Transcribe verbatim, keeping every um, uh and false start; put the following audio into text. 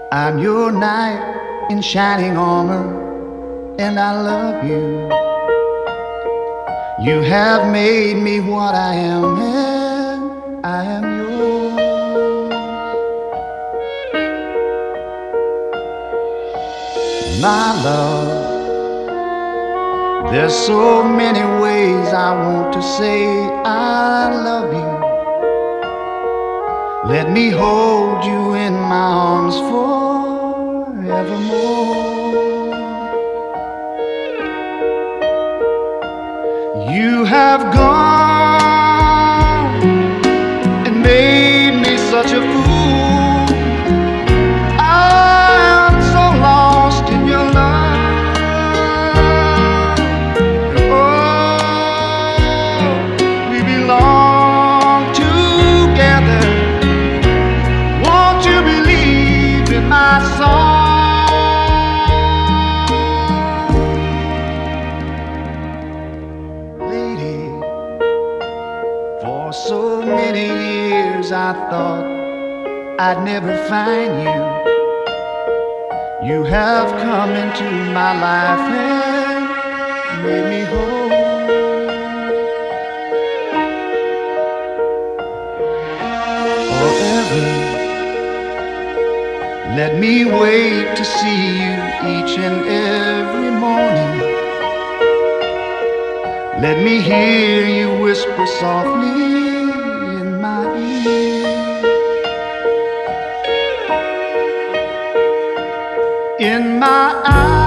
I'm your knight in shining armor, and I love you. You have made me what I am, and I am yours. My love, there's so many ways I want to say I love you. Let me hold you in my arms forevermore. You have gone and made me such a fool. I'm so lost in your love. Oh, we belong together. Won't you believe in my song? Lady, for so many years I thought I'd never find you. You have come into my life and made me whole. Forever, let me wait to see you each and every morning. Let me hear you whisper softly in my ear. In my eyes